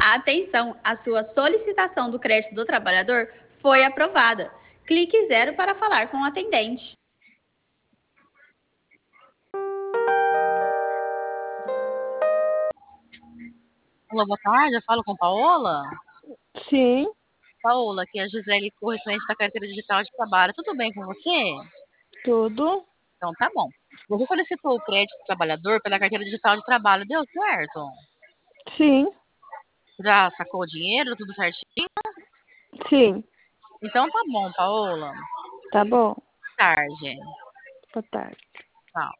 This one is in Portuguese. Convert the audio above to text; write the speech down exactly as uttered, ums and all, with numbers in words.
Atenção, a sua solicitação do crédito do trabalhador foi aprovada. Clique zero para falar com o atendente. Olá, boa tarde, eu falo com Paola. Sim. Paola, aqui é a Gisele, correspondente da carteira digital de trabalho. Tudo bem com você? Tudo. Então tá bom. Você solicitou o crédito do trabalhador pela carteira digital de trabalho, deu certo? Sim. Já sacou o dinheiro, tudo certinho? Sim. Então tá bom, Paola. Tá bom. Boa tarde. Boa tarde. Tchau.